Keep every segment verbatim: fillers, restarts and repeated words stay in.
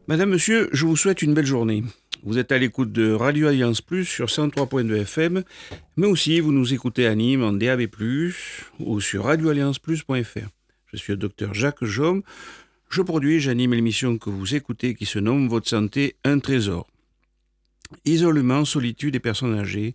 Madame, monsieur, je vous souhaite une belle journée. Vous êtes à l'écoute de Radio Alliance Plus sur cent trois point deux F M, mais aussi vous nous écoutez à Nîmes en D A B plus, ou sur radio alliance plus point f r. Je suis le docteur Jacques Jaume. Je produis et j'anime l'émission que vous écoutez qui se nomme Votre santé, un trésor. Isolement, solitude et personnes âgées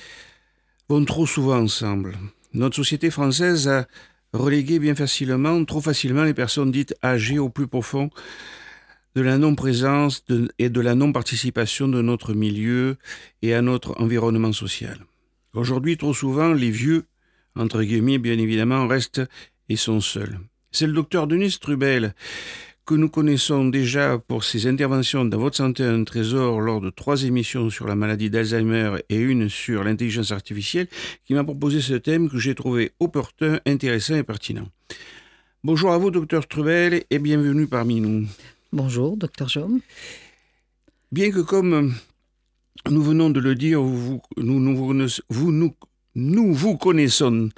vont trop souvent ensemble. Notre société française a relégué bien facilement, trop facilement, les personnes dites âgées au plus profond de la non-présence de, et de la non-participation de notre milieu et à notre environnement social. Aujourd'hui, trop souvent, les vieux, entre guillemets, bien évidemment, restent et sont seuls. C'est le docteur Denis Strubel, que nous connaissons déjà pour ses interventions dans Votre santé, un trésor lors de trois émissions sur la maladie d'Alzheimer et une sur l'intelligence artificielle, qui m'a proposé ce thème que j'ai trouvé opportun, intéressant et pertinent. Bonjour à vous, docteur Strubel, et bienvenue parmi nous. Bonjour, docteur Jaume. Bien que, comme nous venons de le dire, vous nous, nous, vous, nous, nous vous connaissons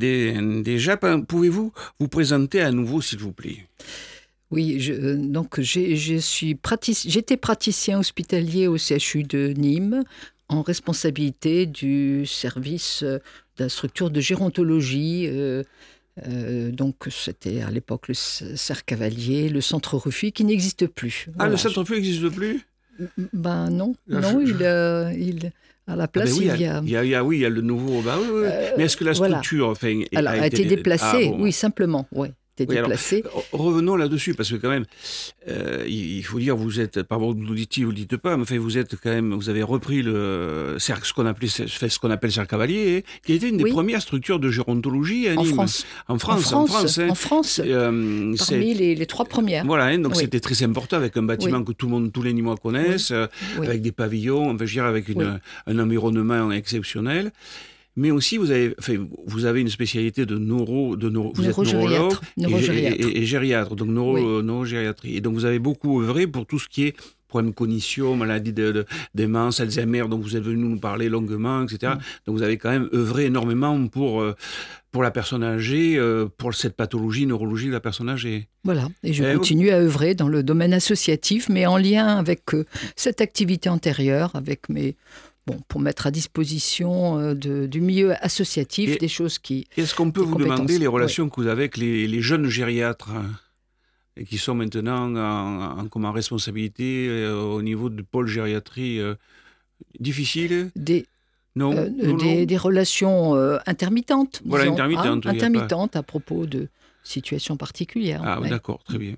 déjà, pouvez-vous vous présenter à nouveau, s'il vous plaît ? Oui, je, donc j'ai, je suis pratic, j'étais praticien hospitalier au C H U de Nîmes, en responsabilité du service de la structure de gérontologie. Euh, Euh, donc c'était à l'époque le Cercavalier, le centre refuge qui n'existe plus. Ah, voilà. Le centre refuge n'existe plus ? Ben non, Là, non, je, il, euh, il à la place ah ben oui, il y a. Il y a, il y a oui, il y a le nouveau. Bah oui, oui. Euh, Mais est-ce que la structure, voilà. enfin, Alors, a, a été, été déplacée, ah, bon. Oui, simplement, oui. Oui, déplacé. Alors, revenons là-dessus, parce que quand même, euh, il faut dire, vous êtes, pardon, vous le dites, vous le dites pas, mais enfin, vous êtes quand même, vous avez repris le, ce qu'on appelait, ce qu'on appelle Cercavalier, qui a été une des oui. premières structures de gérontologie à Nîmes. En France. En France, en en France. France, hein. En France euh, parmi les, les trois premières. Voilà, hein, donc oui. c'était très important, avec un bâtiment oui. que tout le monde, tous les Nîmois connaissent, oui. Oui. avec des pavillons, enfin, je veux dire, avec une, oui. un environnement exceptionnel. Mais aussi, vous avez, enfin, vous avez une spécialité de neuro, de neuro, vous êtes neurologue et, et, et gériatre, donc neuro, oui. neurogériatrie. Et donc, vous avez beaucoup œuvré pour tout ce qui est problème de cognition, maladie de, de, démence, Alzheimer, dont vous êtes venu nous parler longuement, et cetera. Mm. Donc, vous avez quand même œuvré énormément pour, pour la personne âgée, pour cette pathologie, neurologie de la personne âgée. Voilà, et je et continue oui. à œuvrer dans le domaine associatif, mais en lien avec euh, cette activité antérieure, avec mes... Bon, pour mettre à disposition euh, de, du milieu associatif et, des choses qui... Est-ce qu'on peut vous demander les relations ouais. que vous avez avec les, les jeunes gériatres hein, et qui sont maintenant en, en, en responsabilité euh, au niveau du pôle gériatrie euh, difficile des, non, euh, non, des, non. des relations euh, intermittentes. Voilà, disons, intermittentes. Hein, intermittentes pas... à propos de situations particulières. Ah, ouais. d'accord, très bien.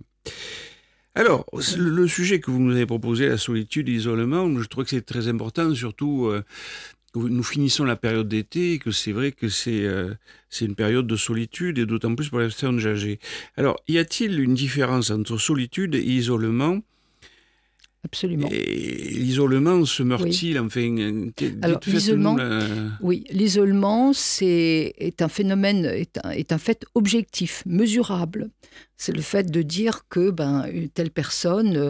Alors, le sujet que vous nous avez proposé, la solitude et l'isolement, je trouve que c'est très important, surtout euh, nous finissons la période d'été et que c'est vrai que c'est, euh, c'est une période de solitude et d'autant plus pour les personnes âgées. Alors, y a-t-il une différence entre solitude et isolement ? Absolument. Et l'isolement se meurt-il, oui. enfin Alors, l'isolement, la... oui, l'isolement c'est, est un phénomène, est un, est un fait objectif, mesurable. C'est le fait de dire que ben, une telle personne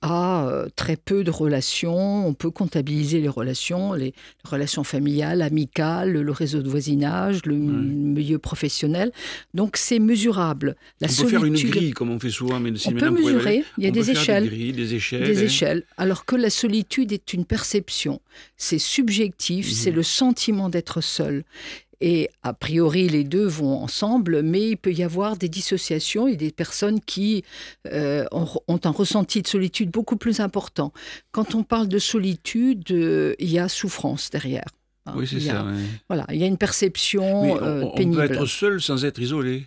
a très peu de relations, on peut comptabiliser les relations, les relations familiales, amicales, le réseau de voisinage, le oui. milieu professionnel. Donc c'est mesurable. La on solitude, peut faire une grille, comme on fait souvent, mais on peut mesurer, il y a on des échelles. Des, grilles, des échelles. Des hein. échelles. Alors que la solitude est une perception, c'est subjectif, mmh. c'est le sentiment d'être seul. Et a priori, les deux vont ensemble, mais il peut y avoir des dissociations et des personnes qui euh, ont, ont un ressenti de solitude beaucoup plus important. Quand on parle de solitude, euh, il y a souffrance derrière. Hein. Oui, c'est il y a, ça. Oui. Voilà, il y a une perception mais on, euh, on pénible. On peut être seul sans être isolé.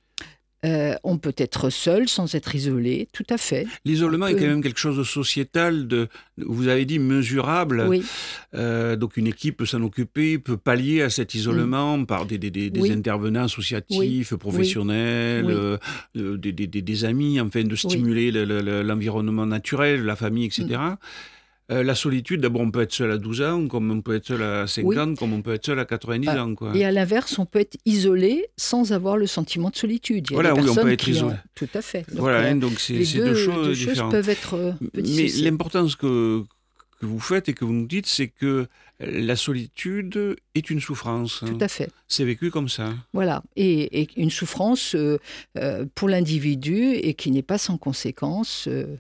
Euh, on peut être seul sans être isolé, tout à fait. L'isolement peut... est quand même quelque chose de sociétal, de, vous avez dit mesurable. Oui. Euh, donc une équipe peut s'en occuper, peut pallier à cet isolement mmh. par des, des, des, oui. des intervenants associatifs, oui. professionnels, oui. euh, des, des, des amis, enfin de stimuler oui. le, le, l'environnement naturel, la famille, et cetera. Mmh. Euh, la solitude, d'abord, on peut être seul à douze ans, comme on peut être seul à cinquante, oui. comme on peut être seul à quatre-vingt-dix ah, ans. Quoi. Et à l'inverse, on peut être isolé sans avoir le sentiment de solitude. Il y a voilà, des oui, on peut être qui isolé. Ont... Tout à fait. Donc, voilà, euh, hein, donc c'est, les c'est deux, deux choses deux différentes. choses peuvent être euh, Mais l'importance que, que vous faites et que vous nous dites, c'est que la solitude est une souffrance. Tout à fait. C'est vécu comme ça. Voilà, et, et une souffrance euh, euh, pour l'individu et qui n'est pas sans conséquence. Euh,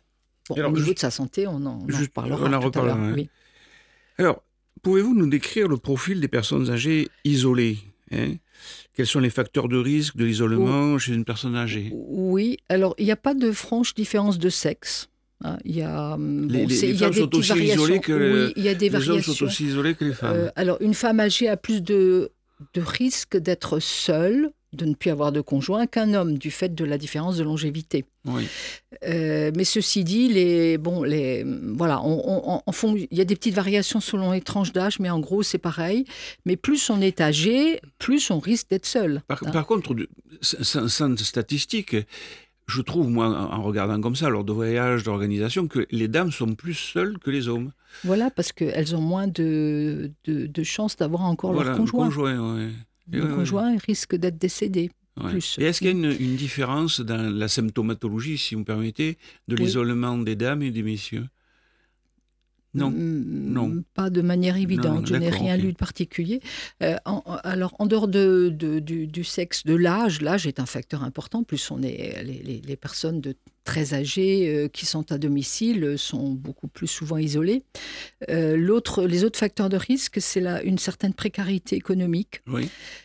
Bon, Alors, au niveau juste, de sa santé, on en, on en juste, reparlera on en tout reparlera, à l'heure. hein. Oui. Alors, pouvez-vous nous décrire le profil des personnes âgées isolées, hein? Quels sont les facteurs de risque de l'isolement chez une personne âgée? Oui, alors il n'y a pas de franche différence de sexe. Hein. Il y a, hum, Les, bon, les- c'est- les il y a femmes des sont petites aussi isolées variations. que Oui, il y a des le- les hommes sont variations. aussi isolés que les femmes. Euh, alors, une femme âgée a plus de, de risque d'être seule, de ne plus avoir de conjoint, qu'un homme, du fait de la différence de longévité. Oui. Euh, mais ceci dit, les, bon, les, voilà, on, on- en fond, il y a des petites variations selon les tranches d'âge, mais en gros, c'est pareil. Mais plus on est âgé, plus on risque d'être seul. Par, Hein. par contre, de- sans, sans statistiques, je trouve, moi, en en regardant comme ça, lors de voyages, d'organisation, que les dames sont plus seules que les hommes. Voilà, parce qu'elles ont moins de, de, de chances d'avoir encore Voilà, leur le conjoint. conjoint, ouais. Et Le ouais, ouais, conjoint risque d'être décédé. ouais. Plus. Et est-ce qu'il y a une, une différence dans la symptomatologie, si vous me permettez, de Oui. l'isolement des dames et des messieurs? Non, Mm, non. Pas de manière évidente. Non, Je n'ai d'accord, rien ok. lu de particulier. Euh, en- en- alors, en dehors de, de- du, du sexe, de l'âge, l'âge est un facteur important. Plus on est, les, les- les personnes de très âgées euh, qui sont à domicile euh, sont beaucoup plus souvent isolées. Euh, l'autre, les autres facteurs de risque, c'est la- une certaine précarité économique. Oui.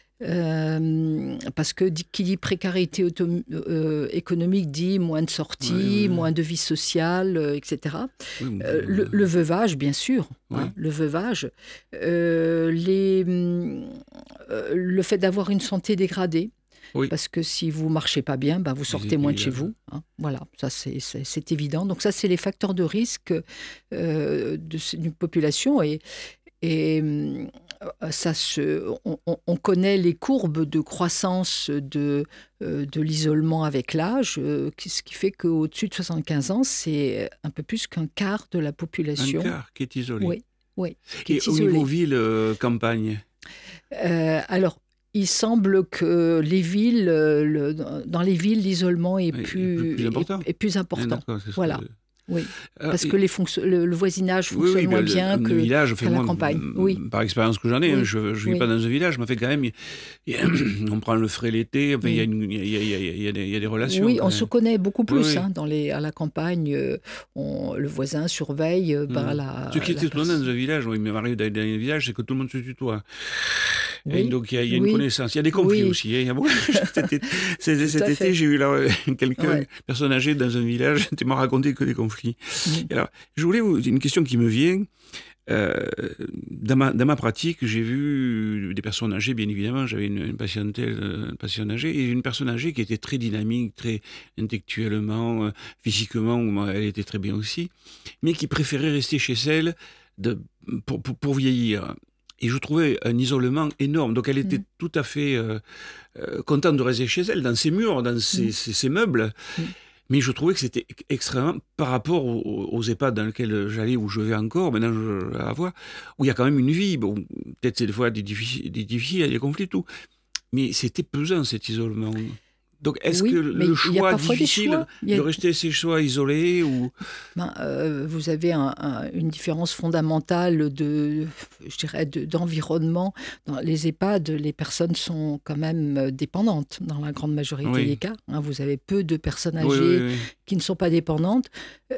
Euh, parce que dit- qui dit précarité auto- euh, économique dit moins de sorties, Oui, oui, oui. moins de vie sociale, euh, et cetera. Oui, mais- Euh, le, le veuvage, bien sûr, Oui. hein, le veuvage, euh, les, hum, euh, le fait d'avoir une santé dégradée, Oui. parce que si vous marchez pas bien, bah, vous sortez moins de chez vous. Hein, voilà, ça c'est, c'est, c'est évident. Donc ça, c'est les facteurs de risque euh, de, c- d'une population et et hum, ça se, on, on- on connaît les courbes de croissance de, euh, de l'isolement avec l'âge, euh, qui- ce qui fait qu'au-dessus de soixante-quinze ans, c'est un peu plus qu'un quart de la Un population. quart qui est isolé. Oui, oui, qui Et est au isolée. niveau ville-campagne? Euh, alors, il semble que les villes, euh, le- dans les villes, l'isolement est Oui, plus, plus- plus important. est- est plus important. D'accord, c'est ce Voilà. que- Oui, Ah, parce et- que les fonction- le, le voisinage Oui, fonctionne oui, moins ben, le- bien un que, village, fait qu'à la moi, campagne. m- Oui. par expérience que j'en ai, Oui. hein, je ne vis Oui. pas dans un village, mais fait quand même, il y a- on prend le frais l'été, enfin, il y a Oui. une- il y a- il y a- il y a des- il y a des relations. Oui, quand on même. se connaît beaucoup plus. Oui, oui. Hein, dans les, à la campagne, euh, on- le voisin surveille euh, ben, Mm. la. Ce qui est la étonnant personne. dans un village, oui, mais m'arrive d'aller dans un village, c'est que tout le monde se tutoie. Et Oui, donc il y a, il y a une oui, connaissance, il y a des conflits oui. aussi. hein, il y a beaucoup- cet été, cet- Tout cet à été, fait. j'ai eu là, euh, quelqu'un, Ouais. une personne âgée dans un village, qui m'a raconté que des conflits. Mm. Et alors, je voulais vous, une question qui me vient. Euh, dans, ma, dans ma pratique, j'ai vu des personnes âgées, bien évidemment. J'avais une, une patientèle, euh, une patiente âgée, et une personne âgée qui était très dynamique, très intellectuellement, euh, physiquement, moi, elle était très bien aussi, mais qui préférait rester chez elle de, pour, pour, pour vieillir. Et je trouvais un isolement énorme. Donc elle était Mm. tout à fait euh, euh, contente de rester chez elle, dans ses murs, dans ses, Mm. ses- ses meubles. Mm. Mais je trouvais que c'était extrêmement, par rapport aux, aux EHPAD dans lesquels j'allais, où je vais encore, maintenant je la vois, où il y a quand même une vie. Bon, peut-être c'est des fois des difficiles, des difficiles, il y a des conflits, tout. Mais c'était pesant cet isolement. Donc est-ce Oui, que mais le il y a choix parfois des difficile choix. Il y a- de rester chez soi isolé ou... Ben, euh, vous avez un- un- une différence fondamentale de, je dirais, de- d'environnement. Dans les EHPAD, les personnes sont quand même euh, dépendantes dans la grande majorité Oui. des cas. Hein, vous avez peu de personnes Oui, âgées oui, oui. qui ne sont pas dépendantes.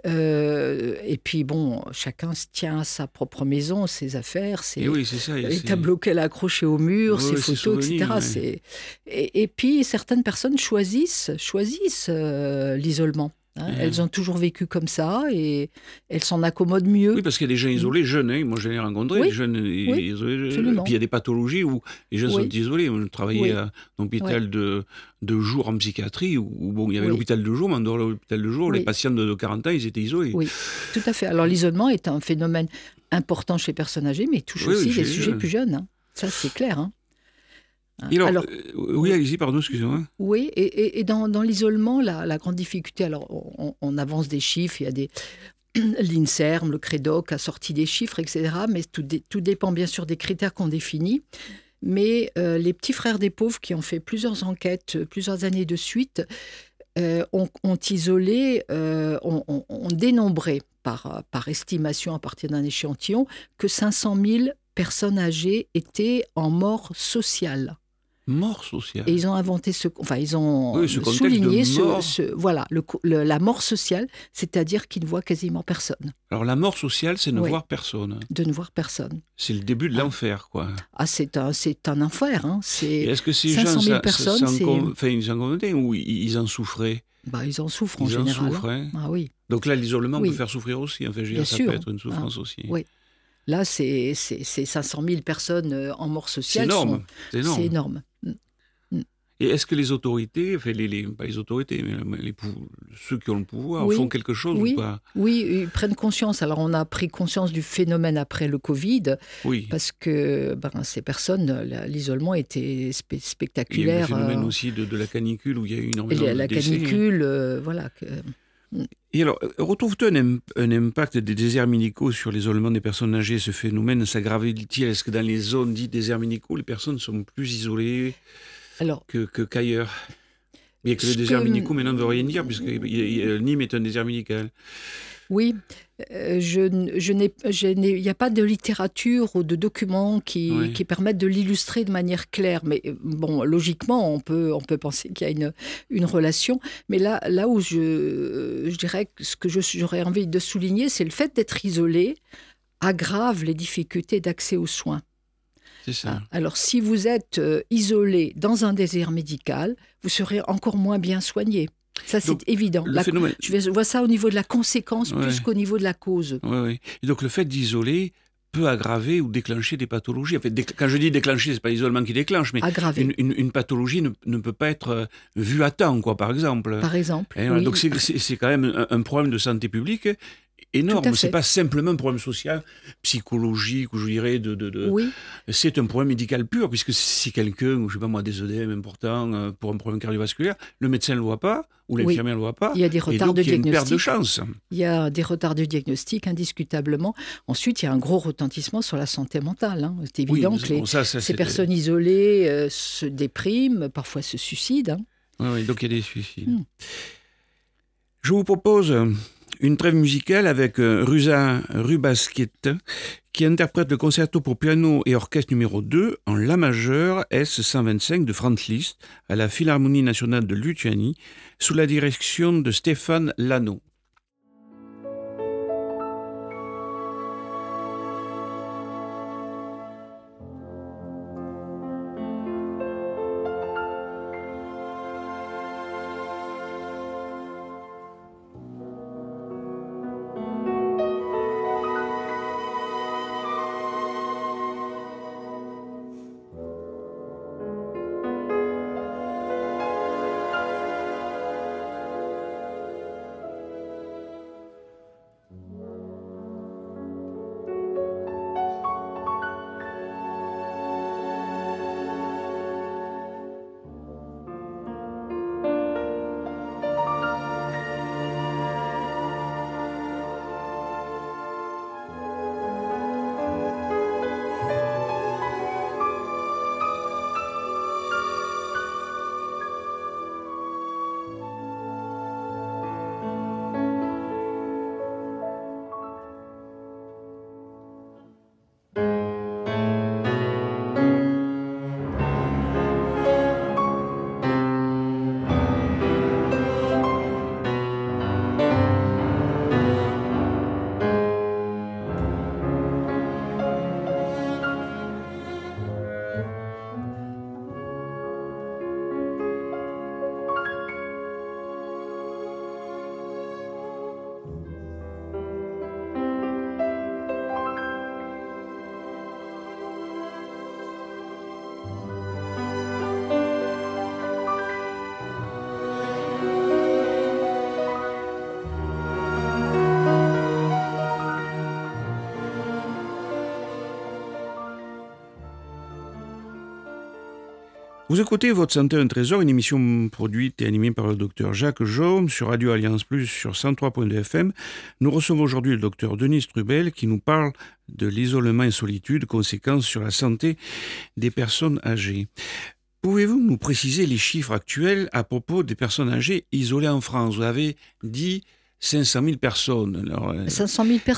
Euh, et puis, bon, chacun se tient à sa propre maison, ses affaires, ses, Et oui, c'est ça. il y a les ces- tableaux qu'elle a accrochés au mur, Oui, ses oui, ses photos, souvenirs, et cetera. ouais. C'est... Et, et puis, certaines personnes choisissent, choisissent euh, l'isolement. Hein. Ouais. Elles ont toujours vécu comme ça et elles s'en accommodent mieux. Oui, parce qu'il y a des gens isolés, jeunes. Hein. Moi, j'en ai rencontré, Oui, des jeunes oui, isolés. absolument. Puis il y a des pathologies où les gens Oui. sont isolés. Moi, je travaillais Oui. à un hôpital de, de jour en psychiatrie, où, où, bon, il y avait Oui. l'hôpital de jour, mais en dehors de l'hôpital de jour, Oui. les patients de, de quarante ans, ils étaient isolés. Oui, tout à fait. Alors, l'isolement est un phénomène important chez les personnes âgées, mais il touche Oui, aussi oui, les j'ai- sujets plus jeunes. Hein. Ça, c'est clair. Hein. Hein. Et alors, Alors, euh, oui, allez-y, pardon, excusez-moi. oui, et, et- et dans, dans l'isolement, la, la grande difficulté, alors on, on avance des chiffres, il y a des l'INSERM, le CREDOC a sorti des chiffres, et cetera. Mais tout, dé- tout dépend bien sûr des critères qu'on définit. Mais euh, les petits frères des pauvres qui ont fait plusieurs enquêtes, euh, plusieurs années de suite, euh, ont, ont isolé, euh, ont, ont- ont dénombré par, par estimation à partir d'un échantillon que cinq cent mille personnes âgées étaient en mort sociale. Mort sociale. Et ils ont inventé ce, enfin ils ont oui, ce souligné ce, ce, voilà, le, le, la mort sociale, c'est-à-dire qu'ils ne voient quasiment personne. Alors la mort sociale, c'est ne oui. voir personne. De ne voir personne. C'est le début de ah. l'enfer, quoi. Ah, c'est un, c'est un enfer. Hein. C'est est-ce que ces cinq cent mille gens, personnes, ça, c'est... enfin, ils en convenaient ou ils en souffraient? Bah, ils en souffrent en ils général. En souffrent, hein. Ah oui. Donc là, l'isolement oui. peut faire souffrir aussi. Enfin, je veux Bien dire, ça sûr. peut être une souffrance ah. aussi. Oui. Là, c'est, c'est, c'est cinq cent mille personnes en mort sociale. C'est énorme. Sont... C'est énorme. C'est énorme. Et est-ce que les autorités, enfin les, les, pas les autorités, mais les, ceux qui ont le pouvoir, oui, font quelque chose oui, ou pas? Oui, ils prennent conscience. Alors, on a pris conscience du phénomène après le Covid, oui. parce que ben, ces personnes, l'isolement était spe- spectaculaire. Il y a eu le phénomène euh, aussi de, de la canicule, où il y a eu énormément et de la décès. La canicule, euh, voilà. Que... Et alors, retrouve-t-on un, un impact des déserts médicaux sur l'isolement des personnes âgées? Ce phénomène s'aggrave-t-il? Est-ce que dans les zones dites déserts médicaux, les personnes sont plus isolées Alors, que, que, qu'ailleurs? Bien que le désert que... médical maintenant ne veut rien dire, puisque Nîmes est un désert médical. Oui, euh, je, je n'ai, je n'ai, il n'y a pas de littérature ou de documents qui, oui. qui permettent de l'illustrer de manière claire. Mais bon, logiquement, on peut, on peut penser qu'il y a une, une relation. Mais là, là où je, je dirais que ce que je, j'aurais envie de souligner, c'est le fait d'être isolé aggrave les difficultés d'accès aux soins. C'est ça. Alors, si vous êtes euh, isolé dans un désert médical, vous serez encore moins bien soigné. Ça, c'est donc, évident. La, phénomène... Je vois ça au niveau de la conséquence ouais. plus qu'au niveau de la cause. Oui, oui. Et donc, le fait d'isoler peut aggraver ou déclencher des pathologies. En fait, dé... Quand je dis déclencher, ce n'est pas l'isolement qui déclenche, mais une, une, une pathologie ne, ne peut pas être euh, vue à temps, quoi, par exemple. Par exemple, Et voilà. oui. Donc, c'est, c'est, c'est quand même un, un problème de santé publique énorme. C'est pas simplement un problème social, psychologique, ou je dirais, de, de, de... Oui. c'est un problème médical pur, puisque si quelqu'un, je sais pas moi, des œdèmes importants euh, pour un problème cardiovasculaire, le médecin ne le voit pas, ou l'infirmière ne oui. le voit pas. Il y a des retards de diagnostic. Il y a une perte de chance. Il y a des retards de diagnostic, indiscutablement. Ensuite, il y a un gros retentissement sur la santé mentale. Hein. C'est évident oui, que les, bon, ça, ça, ces personnes isolées euh, se dépriment, parfois se suicident. Hein. Oui, oui, donc il y a des suicides. Hmm. Je vous propose une trêve musicale avec Ruza Rubasquet qui interprète le concerto pour piano et orchestre numéro deux en La majeur S cent vingt-cinq de Franz Liszt à la Philharmonie nationale de Lituanie sous la direction de Stéphane Lano. Vous écoutez Votre santé un trésor, une émission produite et animée par le docteur Jacques Jaume sur Radio Alliance Plus sur cent trois point deux F M. Nous recevons aujourd'hui le docteur Denis Strubel qui nous parle de l'isolement et solitude, conséquences sur la santé des personnes âgées. Pouvez-vous nous préciser les chiffres actuels à propos des personnes âgées isolées en France? Vous avez dit cinq cent mille personnes. Alors, cinq cent mille personnes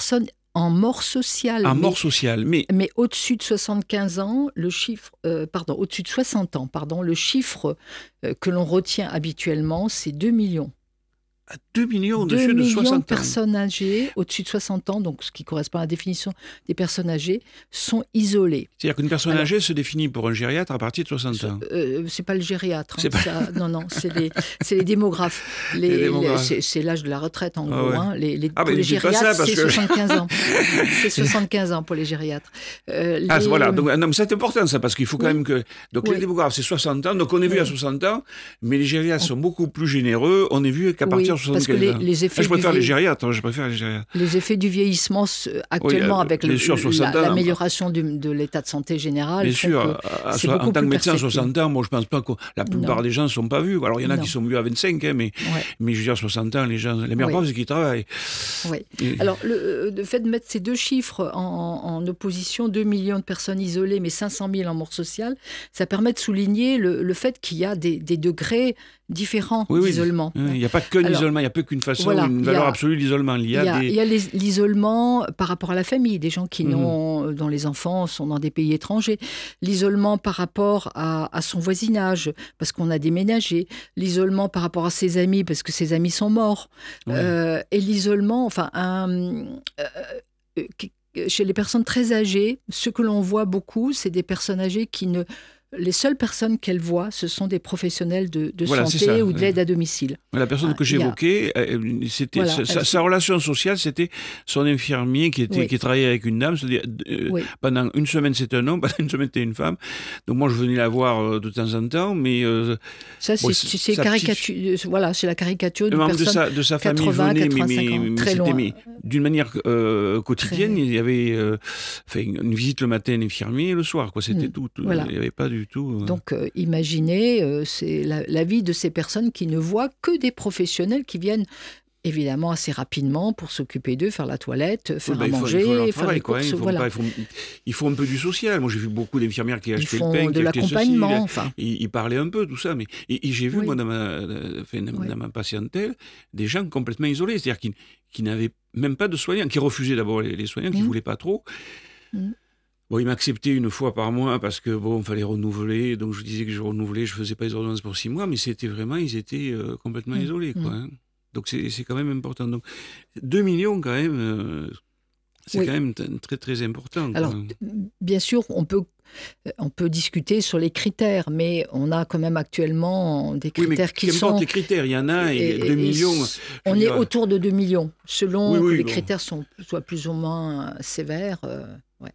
En mort sociale. En mais, mort sociale, mais... Mais au-dessus de soixante-quinze ans, le chiffre... Euh, pardon, au-dessus de soixante ans, pardon, le chiffre euh, que l'on retient habituellement, c'est deux millions. À deux millions au-dessus de soixante ans. deux millions de personnes âgées au-dessus de soixante ans, donc ce qui correspond à la définition des personnes âgées, sont isolées. C'est-à-dire qu'une personne Alors, âgée se définit pour un gériatre à partir de soixante ans. Euh, c'est pas le gériatre. Hein, c'est pas... ça, non, non, c'est les, c'est les démographes. Les, les démographes. Les, c'est, c'est l'âge de la retraite, en ah gros. Ouais. Hein. Les, les, ah, pour les gériatres, ça parce c'est que... soixante-quinze ans. C'est soixante-quinze ans pour les gériatres. Euh, les... Ah, voilà. Donc, non, mais c'est important, ça, parce qu'il faut quand oui. même que... Donc, oui. les démographes, c'est soixante ans. Donc, on est vu oui. à soixante ans, mais les gériatres on... sont beaucoup plus généreux. On est vu qu'à partir oui, de soixante-quinze parce que les, ans. les effets ah, je préfère vieilli... les gériatres. Je préfère les gériatres. Les effets du vieillissement, actuellement, oui, avec le, sûr, la, ans, l'amélioration du, de l'état de santé général. Bien sûr. À, c'est à, en tant que médecin, à perceptible. soixante ans, moi, je pense pas que la plupart non. des gens ne sont pas vus. Alors, il y en a non. qui sont vus à vingt-cinq, hein, mais, ouais. mais je veux dire, soixante ans, les gens, les meilleures oui. preuves, c'est qu'ils travaillent. Oui. Et... Alors, le, le fait de mettre ces deux chiffres en, en opposition, deux millions de personnes isolées, mais cinq cent mille en mort sociale, ça permet de souligner le, le fait qu'il y a des, des degrés différents oui, d'isolement. Oui. Il n'y a pas qu'un isolement, il n'y a pas qu'une façon, voilà, une valeur a, absolue d'isolement. Il y a, il y a, des... il y a les, l'isolement par rapport à la famille, des gens qui mmh. n'ont, dont les enfants sont dans des pays étrangers. L'isolement par rapport à, à son voisinage, parce qu'on a déménagé. L'isolement par rapport à ses amis, parce que ses amis sont morts. Oui. Euh, et l'isolement, enfin, un, euh, euh, chez les personnes très âgées, ce que l'on voit beaucoup, c'est des personnes âgées qui ne... Les seules personnes qu'elles voient, ce sont des professionnels de, de voilà, santé ou de l'aide à domicile. La personne ah, que j'évoquais, a... c'était voilà, sa, sa relation sociale, c'était son infirmier qui, était, oui. qui travaillait avec une dame. C'est-à-dire, euh, oui. Pendant une semaine, c'était un homme, pendant une semaine, c'était une femme. Donc moi, je venais la voir euh, de temps en temps, mais... Euh, ça, c'est, bon, c'est, c'est, caricature, petite... voilà, c'est la caricature d'une personne de sa, de sa famille quatre-vingts, venait, quatre-vingt-cinq mais, ans, mais, très loin. Mais d'une manière euh, quotidienne, très... il y avait euh, fait une visite le matin, un infirmier, et le soir. Quoi. C'était mmh. tout. tout voilà. Il n'y avait pas du tout... Euh... Donc, euh, imaginez, euh, c'est la, la vie de ces personnes qui ne voient que des professionnels qui viennent évidemment assez rapidement pour s'occuper d'eux, faire la toilette, faire oui, bah, à il faut, manger, il faut faire travail, les courses. Il faut, voilà. pas, il, faut, il faut un peu du social. Moi, j'ai vu beaucoup d'infirmières qui achetaient le pain, de l'accompagnement. Ceci, enfin. Ils, ils parlaient un peu, tout ça. Mais, et, et j'ai vu, oui. moi, dans ma, enfin, dans oui. ma patientèle, des gens complètement isolés, c'est-à-dire qui, qui n'avaient même pas de soignants, qui refusaient d'abord les, les soignants, qui ne mmh. voulaient pas trop. Mmh. Bon, il m'acceptait une fois par mois parce que bon, il fallait renouveler. Donc je disais que je renouvelais, je faisais pas les ordonnances pour six mois, mais c'était vraiment, ils étaient euh, complètement mmh. isolés, quoi. Mmh. Hein. Donc c'est, c'est quand même important. Donc deux millions quand même, euh, c'est oui. quand même t- très très important. Alors quoi. Bien sûr, on peut on peut discuter sur les critères, mais on a quand même actuellement des critères oui, mais qui sont... les critères, il y en a, et, et deux millions... On est dire... autour de deux millions, selon oui, oui, que les bon. critères sont, soient plus ou moins sévères. Euh, ouais.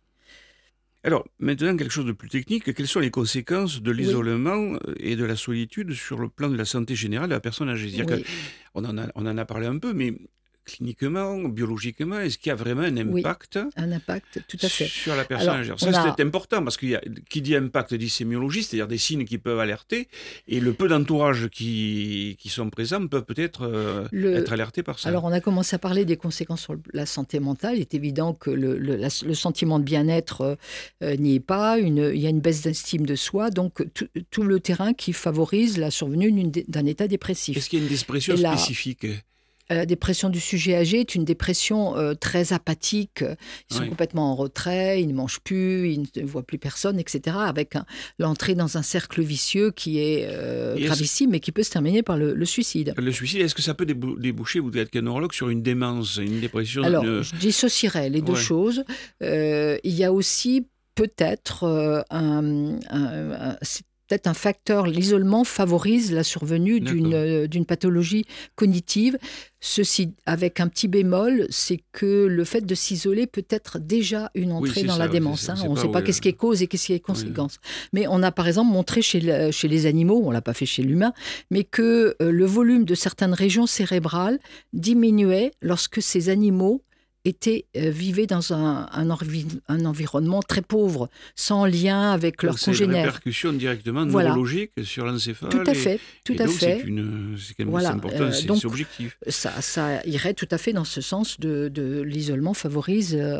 Alors, maintenant, quelque chose de plus technique, quelles sont les conséquences de l'isolement oui. et de la solitude sur le plan de la santé générale de la personne âgée ? C'est-à-dire oui. qu'on en a, on en a parlé un peu, mais... cliniquement, biologiquement, est-ce qu'il y a vraiment un impact, oui, un impact tout à fait. sur la personne âgée ? Ça, a... c'est important, parce qu'il y a, qui dit impact dit sémiologie, c'est-à-dire des signes qui peuvent alerter, et le peu d'entourage qui, qui sont présents peuvent peut-être euh, le... être alertés par ça. Alors, on a commencé à parler des conséquences sur la santé mentale. Il est évident que le, le, la, le sentiment de bien-être euh, n'y est pas. Une, il y a une baisse d'estime de soi, donc tout, tout le terrain qui favorise la survenue d'un état dépressif. Est-ce qu'il y a une dépression et spécifique la... La dépression du sujet âgé est une dépression euh, très apathique. Ils sont oui. complètement en retrait, ils ne mangent plus, ils ne voient plus personne, et cetera. Avec un, l'entrée dans un cercle vicieux qui est euh, gravissime et qui peut se terminer par le, le suicide. Le suicide, est-ce que ça peut déboucher, vous êtes neurologue, sur une démence, une dépression ? Alors, une... je dissocierais les deux ouais. choses. Euh, il y a aussi peut-être euh, un... un, un peut-être un facteur, l'isolement favorise la survenue d'une, euh, d'une pathologie cognitive. Ceci, avec un petit bémol, c'est que le fait de s'isoler peut être déjà une entrée oui, dans ça, la démence. Hein. On ne sait pas, pas qu'est-ce qui est cause et qu'est-ce qui est conséquence. Oui. Mais on a par exemple montré chez, le, chez les animaux, on ne l'a pas fait chez l'humain, mais que euh, le volume de certaines régions cérébrales diminuait lorsque ces animaux étaient, euh, vivaient dans un, un, envi- un environnement très pauvre, donc, sans lien avec leurs congénères. C'est une répercussion directement voilà. neurologique sur l'encéphale. Tout à fait, et, tout et à donc fait. C'est, une, c'est quand même voilà. c'est important, euh, c'est, donc, c'est objectif. Ça, ça irait tout à fait dans ce sens de, de l'isolement favorise euh,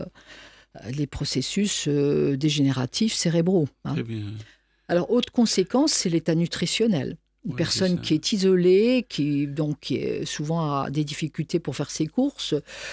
les processus euh, dégénératifs cérébraux. Hein. Très bien. Alors, autre conséquence, c'est l'état nutritionnel. Une ouais, personne qui est isolée, qui, donc, qui est souvent a des difficultés pour faire ses courses,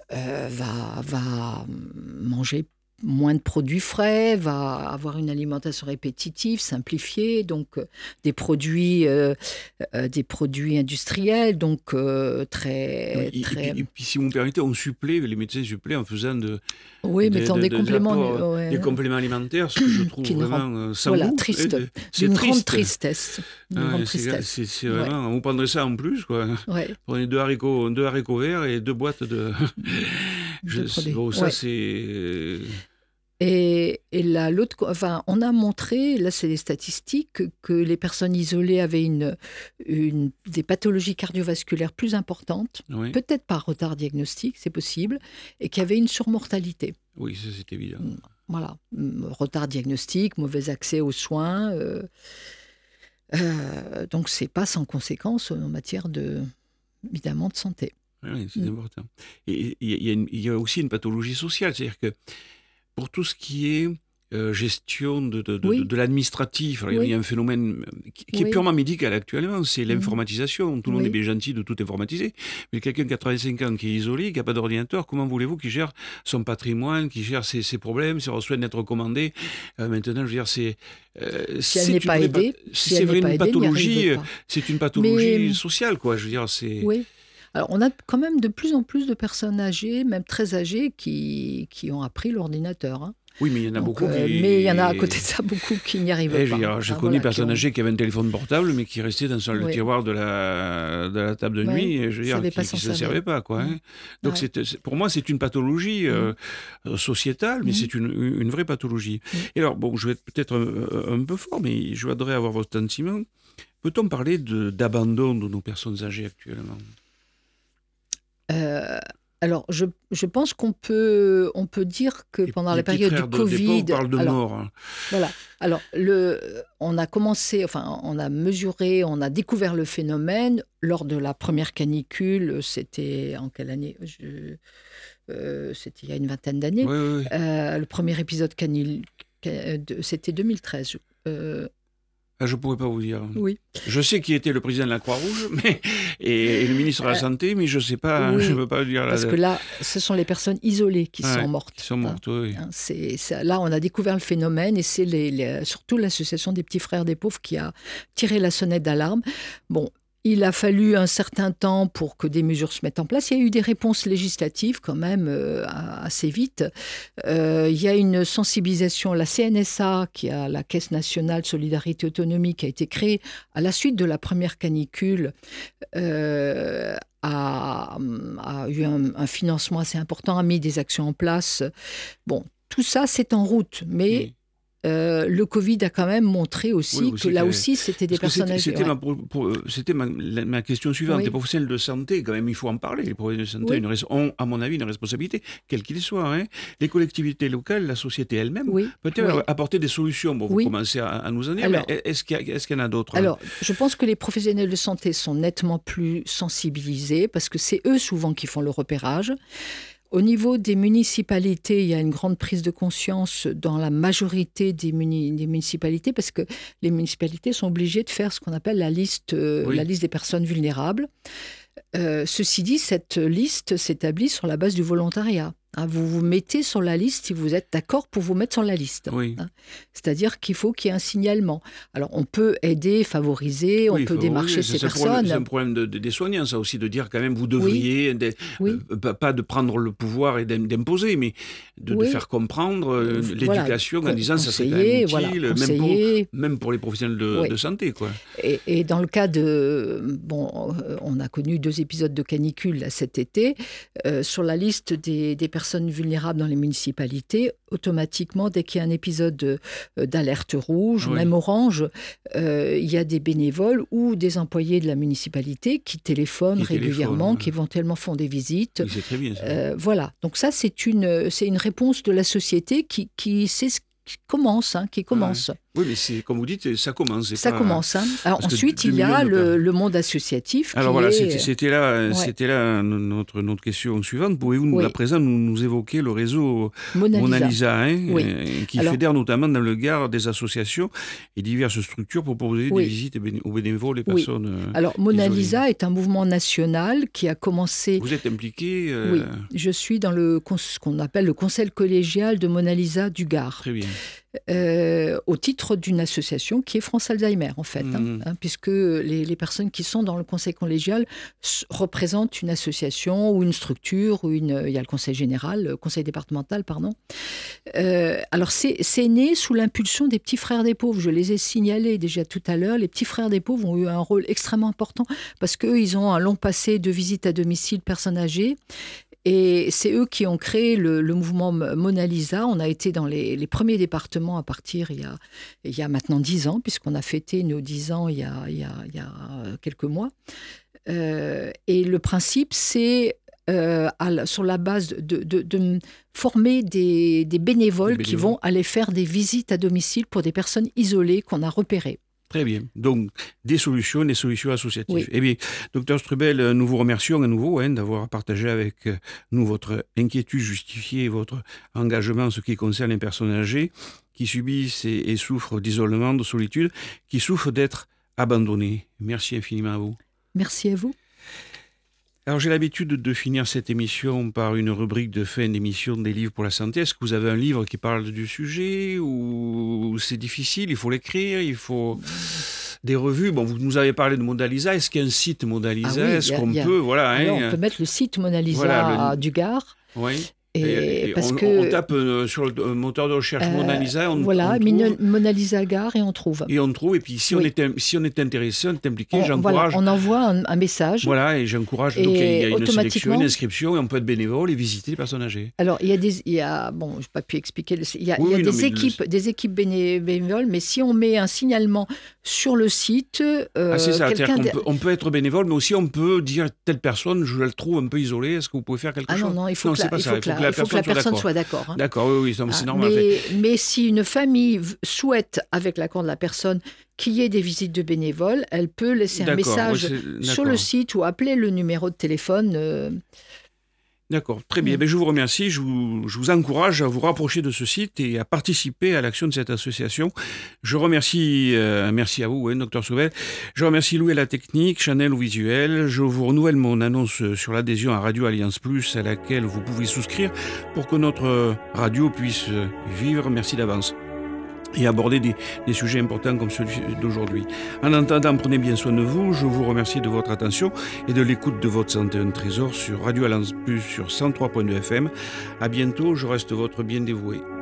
euh, va, va manger moins de produits frais, va avoir une alimentation répétitive, simplifiée, donc euh, des produits, euh, euh, des produits industriels, donc euh, très, Et, très... et, puis, et puis, si vous me permettez, on supplée, les médecins suppléent en faisant de, oui, de, mettant de, des de, compléments, apports, ouais, des compléments alimentaires, ce que je trouve qui ne vraiment rend, euh, sans voilà, goût. triste, Et, c'est une grande tristesse. Une ouais, grande c'est, tristesse. c'est, c'est vraiment, ouais. vous prendrez ça en plus, quoi. Ouais. Prenez deux haricots, deux haricots verts et deux boîtes de. de je, bon, ça ouais. c'est. Et, et là, l'autre, enfin, on a montré, là c'est les statistiques, que, que les personnes isolées avaient une, une, des pathologies cardiovasculaires plus importantes, oui. peut-être par retard diagnostique, c'est possible, et qu'il y avait une surmortalité. Oui, ça c'est évident. Voilà, retard diagnostique, mauvais accès aux soins. Euh, euh, donc c'est pas sans conséquence en matière de, évidemment, de santé. Oui, c'est mmh. important. Et il y, y, y a aussi une pathologie sociale, c'est-à-dire que pour tout ce qui est euh, gestion de, de, de, oui. de, de l'administratif, il oui. y a un phénomène qui, qui oui. est purement médical actuellement, c'est mmh. l'informatisation. Tout le oui. monde est bien gentil de tout informatiser, mais quelqu'un de quatre-vingt-cinq ans qui est isolé, qui n'a pas d'ordinateur, comment voulez-vous qu'il gère son patrimoine, qu'il gère ses, ses problèmes, ses soins d'être recommandés euh, Maintenant, je veux dire, c'est... Euh, si elle n'est pas aidée, si c'est vrai, une pathologie, c'est une pathologie mais... sociale, quoi. Je veux dire, c'est... Oui. Alors, on a quand même de plus en plus de personnes âgées, même très âgées, qui, qui ont appris l'ordinateur. Hein. Oui, mais il y en a Donc, beaucoup euh, qui... Mais il y en a à côté de ça beaucoup qui n'y arrivent eh, pas. J'ai, j'ai ah, connu voilà, une personne ont... âgée qui avait un téléphone portable, mais qui restait dans son, oui. le tiroir de la, de la table de nuit, oui, et je veux dire, qui ne s'en servait pas. Quoi, hein. Donc, ouais. c'est, c'est, pour moi, c'est une pathologie euh, mmh. sociétale, mais mmh. c'est une, une vraie pathologie. Mmh. Et alors, bon, je vais être peut-être un, un peu fort, mais je voudrais avoir votre sentiment. Peut-on parler de, d'abandon de nos personnes âgées actuellement ? Euh, alors, je, je pense qu'on peut, on peut dire que les, pendant les la période du de, Covid... on parle de alors, mort. Hein. Voilà. Alors, le, on a commencé, enfin, on a mesuré, on a découvert le phénomène lors de la première canicule. C'était en quelle année ? je, euh, C'était il y a une vingtaine d'années. Oui, oui, oui. Euh, le premier épisode canicule, c'était deux mille treize. Euh, Ah, je ne pourrais pas vous dire. Oui. Je sais qui était le président de la Croix-Rouge mais, et, et le ministre de la Santé, mais je ne sais pas, oui, je ne peux pas dire. Parce la... que là, ce sont les personnes isolées qui ouais, sont mortes. Qui sont mortes, hein, oui. C'est, c'est, là, on a découvert le phénomène et c'est les, les, surtout l'association des petits frères des pauvres qui a tiré la sonnette d'alarme. Bon. Il a fallu un certain temps pour que des mesures se mettent en place. Il y a eu des réponses législatives quand même euh, assez vite. Euh, il y a une sensibilisation, la C N S A, qui a la Caisse nationale Solidarité Autonomie, qui a été créée à la suite de la première canicule, euh, a, a eu un, un financement assez important, a mis des actions en place. Bon, tout ça, c'est en route, mais... Oui. Euh, le Covid a quand même montré aussi, oui, aussi que là que, aussi, c'était des personnes âgées. C'était, ouais. ma, pour, pour, c'était ma, la, ma question suivante. Oui. Les professionnels de santé, quand même, il faut en parler. Les professionnels de santé oui. ont, à mon avis, une responsabilité, quelle qu'il soit. Hein. Les collectivités locales, la société elle-même, oui. peut-être oui. apporter des solutions. Bon, vous oui. commencez à, à nous en dire, alors, mais est-ce qu'il, y a, est-ce qu'il y en a d'autres ? Alors, hein je pense que les professionnels de santé sont nettement plus sensibilisés, parce que c'est eux souvent qui font le repérage. Au niveau des municipalités, il y a une grande prise de conscience dans la majorité des, muni- des municipalités parce que les municipalités sont obligées de faire ce qu'on appelle la liste, euh, oui. la liste des personnes vulnérables. Euh, ceci dit, cette liste s'établit sur la base du volontariat. Hein, vous vous mettez sur la liste si vous êtes d'accord pour vous mettre sur la liste. Oui. Hein, c'est-à-dire qu'il faut qu'il y ait un signalement. Alors, on peut aider, favoriser, oui, on peut favoriser. démarcher c'est, ces c'est personnes. Problème, c'est un problème de, de, des soignants, ça aussi, de dire quand même, vous devriez, oui. de, oui. euh, pas de prendre le pouvoir et d'imposer, mais de, oui. de faire comprendre euh, l'éducation voilà. en disant ça c'est quand même utile, voilà. même, pour, même pour les professionnels de, oui. de santé. Quoi. Et, et dans le cas de... Bon, on a connu deux épisodes de canicule là, cet été. Euh, sur la liste des, des personnes vulnérables dans les municipalités, automatiquement, dès qu'il y a un épisode d'alerte rouge, oui. même orange, euh, il y a des bénévoles ou des employés de la municipalité qui téléphonent qui régulièrement, téléphone, ouais. qui éventuellement font des visites. Oui, c'est très bien, ça. Euh, voilà. Donc ça, c'est une, c'est une réponse de la société qui, qui, c'est ce qui commence, hein, qui commence. Ouais. Oui, mais c'est, comme vous dites, ça commence. Ça pas... commence. Hein. Alors, ensuite, il y a le, le monde associatif. Alors voilà, est... c'était, c'était, là, ouais. c'était là notre, notre question suivante. Pouvez-vous, oui. à présent, nous, nous évoquer le réseau Mona, Mona Lisa, hein, oui. euh, qui Alors, fédère notamment dans le Gard des associations et diverses structures pour proposer oui. des visites aux bénévoles et personnes oui. Alors, Mona isolées. Lisa est un mouvement national qui a commencé... Vous êtes impliqué euh... Oui, je suis dans le, ce qu'on appelle le conseil collégial de Mona Lisa du Gard. Très bien. Euh, au titre d'une association qui est France Alzheimer, en fait, mmh. hein, hein, puisque les, les personnes qui sont dans le conseil collégial s- représentent une association ou une structure, ou une, il y a le conseil général, le conseil départemental, pardon. Euh, alors, c'est, c'est né sous l'impulsion des petits frères des pauvres. Je les ai signalés déjà tout à l'heure. Les petits frères des pauvres ont eu un rôle extrêmement important parce qu'eux, ils ont un long passé de visite à domicile personnes âgées. Et c'est eux qui ont créé le, le mouvement Mona Lisa. On a été dans les, les premiers départements à partir il y a, il y a maintenant dix ans, puisqu'on a fêté nos dix ans il y a, il y a, il y a quelques mois. Euh, et le principe, c'est euh, à, sur la base de, de, de former des, des bénévoles, bénévoles qui vont aller faire des visites à domicile pour des personnes isolées qu'on a repérées. Très bien. Donc, des solutions, des solutions associatives. Oui. Eh bien, docteur Strubel, nous vous remercions à nouveau hein, d'avoir partagé avec nous votre inquiétude justifiée et votre engagement en ce qui concerne les personnes âgées qui subissent et, et souffrent d'isolement, de solitude, qui souffrent d'être abandonnées. Merci infiniment à vous. Merci à vous. Alors, j'ai l'habitude de finir cette émission par une rubrique de fin d'émission des livres pour la santé. Est-ce que vous avez un livre qui parle du sujet ou c'est difficile, il faut l'écrire, il faut des revues? Bon, vous nous avez parlé de Mona Lisa. Est-ce qu'il y a un site Mona Lisa? ah oui, Est-ce a, qu'on a... peut, voilà, Alors, hein, on peut mettre le site Mona Lisa voilà, le... du Gard. Oui. Et, et, et parce on, que, on tape euh, sur le moteur de recherche euh, Mona Lisa, on, voilà, on trouve, Mona Lisa Gard et on trouve. Et on trouve, et puis si, oui. on, est, si on est intéressé, on est impliqué, on, j'encourage. Voilà, on envoie un, un message. Voilà, et j'encourage. Et donc il y a une sélection, une automatiquement... inscription, et on peut être bénévole et visiter les personnes âgées. Alors, il y a des. Il y a, bon, je n'ai pas pu expliquer. Le, il y a, oui, il y a oui, des, non, équipes, le... des équipes béné, bénévoles, mais si on met un signalement sur le site. Euh, ah, c'est ça, quelqu'un c'est-à-dire de... qu'on peut, on peut être bénévole, mais aussi on peut dire telle personne, je la trouve un peu isolée, est-ce que vous pouvez faire quelque ah, chose? Non, non, il faut, non, que, la, il faut, ça. que, la, il faut que la, il faut personne, que la personne soit d'accord. D'accord, d'accord, oui, oui, non, c'est ah, normal. Mais, fait. mais si une famille souhaite, avec l'accord de la personne, qu'il y ait des visites de bénévoles, elle peut laisser un message ouais, sur le site ou appeler le numéro de téléphone. Euh... D'accord, très bien. Mmh. Ben, je vous remercie. Je vous, je vous encourage à vous rapprocher de ce site et à participer à l'action de cette association. Je remercie, euh, merci à vous, hein, docteur Strubel. Je remercie Louis à la technique, Chanel au visuel. Je vous renouvelle mon annonce sur l'adhésion à Radio Alliance Plus, à laquelle vous pouvez souscrire pour que notre radio puisse vivre. Merci d'avance. Et aborder des, des sujets importants comme celui d'aujourd'hui. En attendant, prenez bien soin de vous. Je vous remercie de votre attention et de l'écoute de votre santé un trésor sur Radio Alliance Plus sur cent trois point deux F M. À bientôt, je reste votre bien dévoué.